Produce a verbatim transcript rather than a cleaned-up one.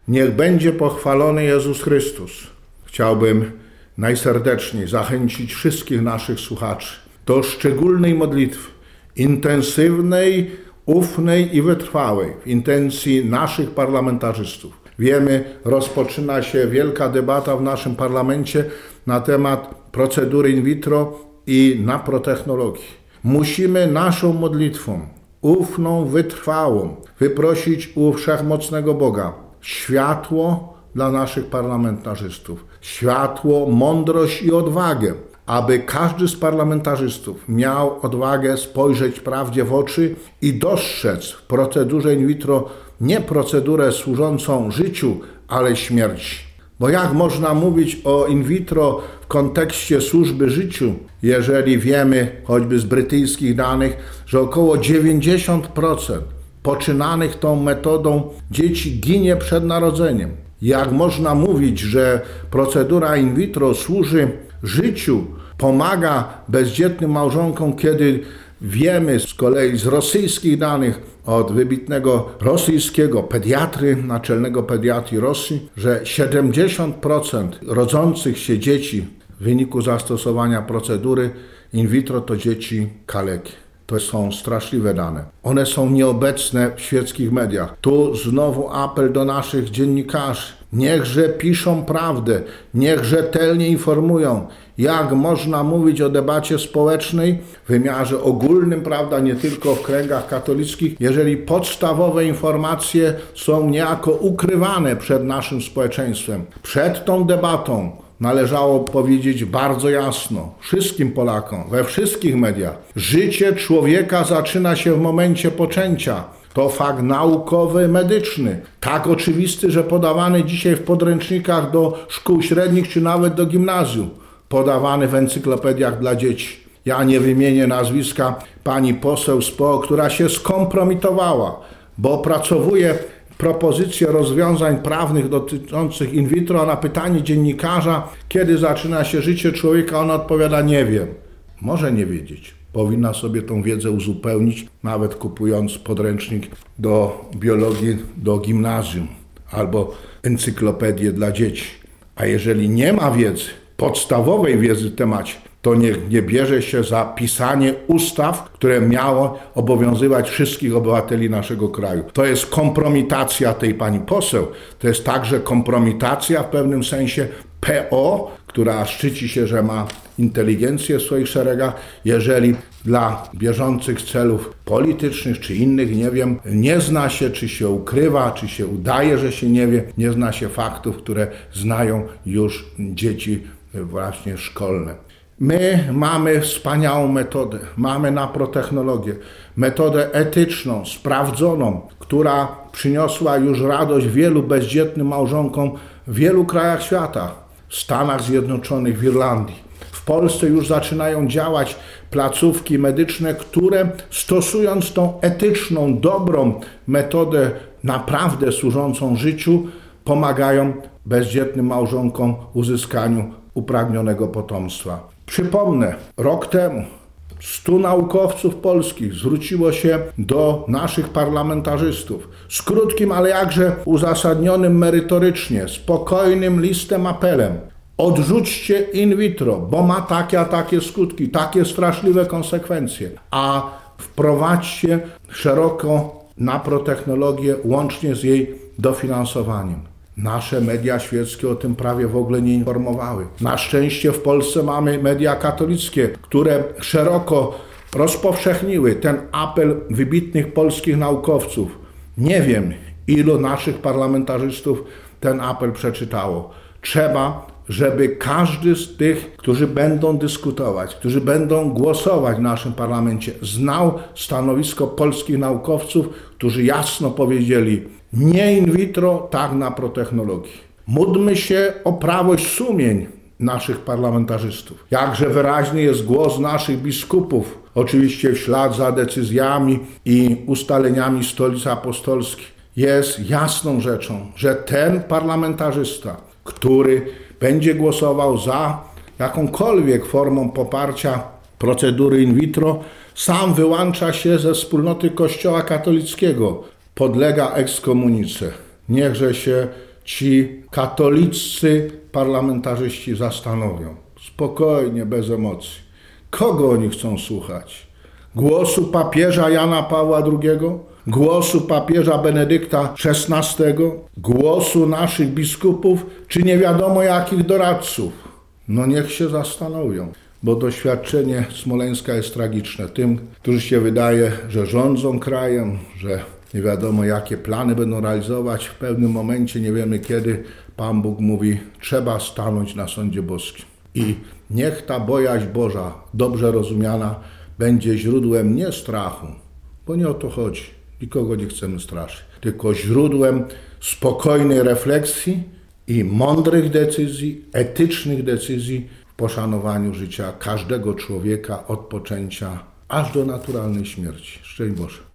Niech będzie pochwalony Jezus Chrystus. Chciałbym najserdeczniej zachęcić wszystkich naszych słuchaczy do szczególnej modlitwy, intensywnej, ufnej i wytrwałej w intencji naszych parlamentarzystów. Wiemy, rozpoczyna się wielka debata w naszym parlamencie na temat procedury in vitro i naprotechnologii. Musimy naszą modlitwą, ufną, wytrwałą, wyprosić u Wszechmocnego Boga światło dla naszych parlamentarzystów, światło, mądrość i odwagę, aby każdy z parlamentarzystów miał odwagę spojrzeć prawdzie w oczy i dostrzec w procedurze in vitro nie procedurę służącą życiu, ale śmierci. Bo jak można mówić o in vitro w kontekście służby życiu, jeżeli wiemy, choćby z brytyjskich danych, że około dziewięćdziesiąt procent poczynanych tą metodą dzieci ginie przed narodzeniem. Jak można mówić, że procedura in vitro służy życiu, pomaga bezdzietnym małżonkom, kiedy wiemy z kolei z rosyjskich danych od wybitnego rosyjskiego pediatry, naczelnego pediatrii Rosji, że siedemdziesiąt procent rodzących się dzieci w wyniku zastosowania procedury in vitro to dzieci kaleki. To są straszliwe dane. One są nieobecne w świeckich mediach. Tu znowu apel do naszych dziennikarzy. Niechże piszą prawdę, niech rzetelnie informują, jak można mówić o debacie społecznej w wymiarze ogólnym, prawda, nie tylko w kręgach katolickich, jeżeli podstawowe informacje są niejako ukrywane przed naszym społeczeństwem. Przed tą debatą należało powiedzieć bardzo jasno wszystkim Polakom, we wszystkich mediach. Życie człowieka zaczyna się w momencie poczęcia. To fakt naukowy, medyczny. Tak oczywisty, że podawany dzisiaj w podręcznikach do szkół średnich czy nawet do gimnazjum. Podawany w encyklopediach dla dzieci. Ja nie wymienię nazwiska pani poseł z P O, która się skompromitowała, bo opracowuje propozycje rozwiązań prawnych dotyczących in vitro, a na pytanie dziennikarza, kiedy zaczyna się życie człowieka, ona odpowiada: nie wiem. Może nie wiedzieć. Powinna sobie tą wiedzę uzupełnić, nawet kupując podręcznik do biologii do gimnazjum albo encyklopedię dla dzieci. A jeżeli nie ma wiedzy, podstawowej wiedzy w temacie, to niech nie bierze się za pisanie ustaw, które miało obowiązywać wszystkich obywateli naszego kraju. To jest kompromitacja tej pani poseł, to jest także kompromitacja w pewnym sensie P O, która szczyci się, że ma inteligencję w swoich szeregach, jeżeli dla bieżących celów politycznych czy innych, nie wiem, nie zna się, czy się ukrywa, czy się udaje, że się nie wie, nie zna się faktów, które znają już dzieci właśnie szkolne. My mamy wspaniałą metodę, mamy naprotechnologię, metodę etyczną, sprawdzoną, która przyniosła już radość wielu bezdzietnym małżonkom w wielu krajach świata, w Stanach Zjednoczonych, w Irlandii. W Polsce już zaczynają działać placówki medyczne, które stosując tą etyczną, dobrą metodę naprawdę służącą życiu, pomagają bezdzietnym małżonkom w uzyskaniu upragnionego potomstwa. Przypomnę, rok temu stu naukowców polskich zwróciło się do naszych parlamentarzystów z krótkim, ale jakże uzasadnionym merytorycznie, spokojnym listem apelem. Odrzućcie in vitro, bo ma takie a takie skutki, takie straszliwe konsekwencje, a wprowadźcie szeroko naprotechnologię łącznie z jej dofinansowaniem. Nasze media świeckie o tym prawie w ogóle nie informowały. Na szczęście w Polsce mamy media katolickie, które szeroko rozpowszechniły ten apel wybitnych polskich naukowców. Nie wiem, ilu naszych parlamentarzystów ten apel przeczytało. Trzeba, żeby każdy z tych, którzy będą dyskutować, którzy będą głosować w naszym parlamencie, znał stanowisko polskich naukowców, którzy jasno powiedzieli: nie in vitro, tak naprotechnologii. Módlmy się o prawość sumień naszych parlamentarzystów. Jakże wyraźny jest głos naszych biskupów, oczywiście w ślad za decyzjami i ustaleniami Stolicy Apostolskiej. Jest jasną rzeczą, że ten parlamentarzysta, który będzie głosował za jakąkolwiek formą poparcia procedury in vitro, sam wyłącza się ze wspólnoty Kościoła katolickiego, podlega ekskomunice. Niechże się ci katoliccy parlamentarzyści zastanowią. Spokojnie, bez emocji. Kogo oni chcą słuchać? Głosu papieża Jana Pawła drugiego? Głosu papieża Benedykta szesnastego? Głosu naszych biskupów? Czy nie wiadomo jakich doradców? No niech się zastanowią, bo doświadczenie Smoleńska jest tragiczne. Tym, którzy się wydaje, że rządzą krajem, że nie wiadomo jakie plany będą realizować, w pewnym momencie, nie wiemy kiedy, Pan Bóg mówi, trzeba stanąć na sądzie boskim. I niech ta bojaźń Boża, dobrze rozumiana, będzie źródłem nie strachu, bo nie o to chodzi, nikogo nie chcemy straszyć, tylko źródłem spokojnej refleksji i mądrych decyzji, etycznych decyzji w poszanowaniu życia każdego człowieka od poczęcia aż do naturalnej śmierci. Szczęść Boże.